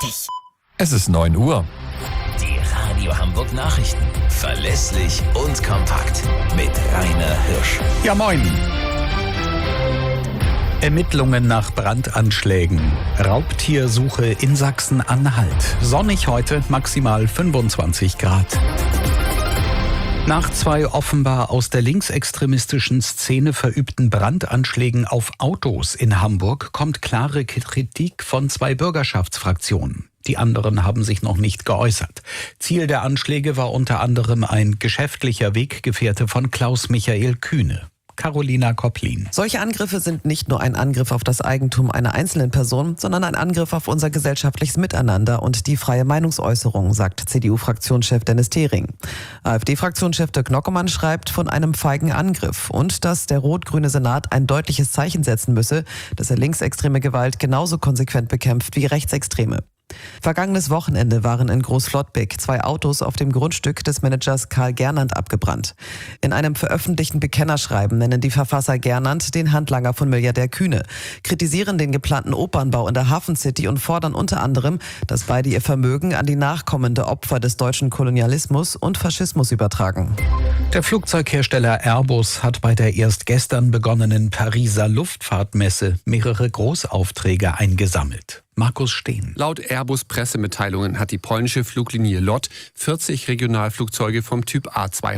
dich. Es ist 9 Uhr. Die Radio Hamburg Nachrichten. Verlässlich und kompakt. Mit Rainer Hirsch. Ja, moin. Ermittlungen nach Brandanschlägen. Raubtiersuche in Sachsen-Anhalt. Sonnig heute, maximal 25 Grad. Nach 2 offenbar aus der linksextremistischen Szene verübten Brandanschlägen auf Autos in Hamburg kommt klare Kritik von 2 Bürgerschaftsfraktionen. Die anderen haben sich noch nicht geäußert. Ziel der Anschläge war unter anderem ein geschäftlicher Weggefährte von Klaus Michael Kühne. Carolina Kopplin. Solche Angriffe sind nicht nur ein Angriff auf das Eigentum einer einzelnen Person, sondern ein Angriff auf unser gesellschaftliches Miteinander und die freie Meinungsäußerung, sagt CDU-Fraktionschef Dennis Thering. AfD-Fraktionschef Dirk Nockemann schreibt von einem feigen Angriff und dass der rot-grüne Senat ein deutliches Zeichen setzen müsse, dass er linksextreme Gewalt genauso konsequent bekämpft wie rechtsextreme. Vergangenes Wochenende waren in Großflottbek 2 Autos auf dem Grundstück des Managers Karl Gernandt abgebrannt. In einem veröffentlichten Bekennerschreiben nennen die Verfasser Gernandt den Handlanger von Milliardär Kühne, kritisieren den geplanten Opernbau in der Hafen City und fordern unter anderem, dass beide ihr Vermögen an die Nachkommen der Opfer des deutschen Kolonialismus und Faschismus übertragen. Der Flugzeughersteller Airbus hat bei der erst gestern begonnenen Pariser Luftfahrtmesse mehrere Großaufträge eingesammelt. Markus Steen. Laut Airbus-Pressemitteilungen hat die polnische Fluglinie LOT 40 Regionalflugzeuge vom Typ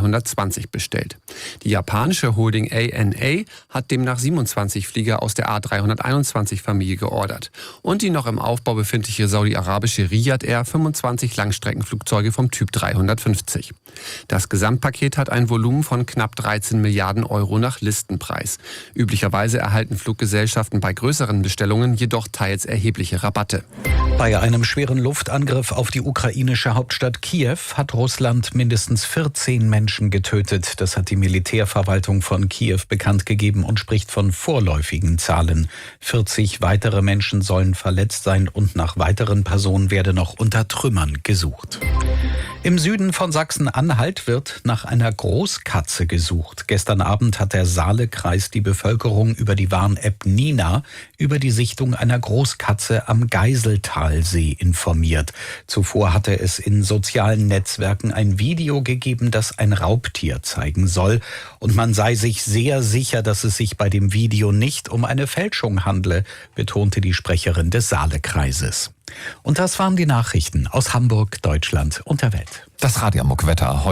A220 bestellt. Die japanische Holding ANA hat demnach 27 Flieger aus der A321-Familie geordert. Und die noch im Aufbau befindliche saudi-arabische Riyadh Air 25 Langstreckenflugzeuge vom Typ 350. Das Gesamtpaket hat ein Volumen von knapp 13 Milliarden Euro nach Listenpreis. Üblicherweise erhalten Fluggesellschaften bei größeren Bestellungen jedoch teils erhebliche Rabatte. Bei einem schweren Luftangriff auf die ukrainische Hauptstadt Kiew hat Russland mindestens 14 Menschen getötet. Das hat die Militärverwaltung von Kiew bekannt gegeben und spricht von vorläufigen Zahlen. 40 weitere Menschen sollen verletzt sein und nach weiteren Personen werde noch unter Trümmern gesucht. Im Süden von Sachsen-Anhalt wird nach einer Großkatze gesucht. Gestern Abend hat der Saale-Kreis die Bevölkerung über die Warn-App Nina über die Sichtung einer Großkatze am Geiseltalsee informiert. Zuvor hatte es in sozialen Netzwerken ein Video gegeben, das ein Raubtier zeigen soll. Und man sei sich sehr sicher, dass es sich bei dem Video nicht um eine Fälschung handle, betonte die Sprecherin des Saale-Kreises. Und das waren die Nachrichten aus Hamburg, Deutschland und der Welt. Das Radio Hamburg Wetter.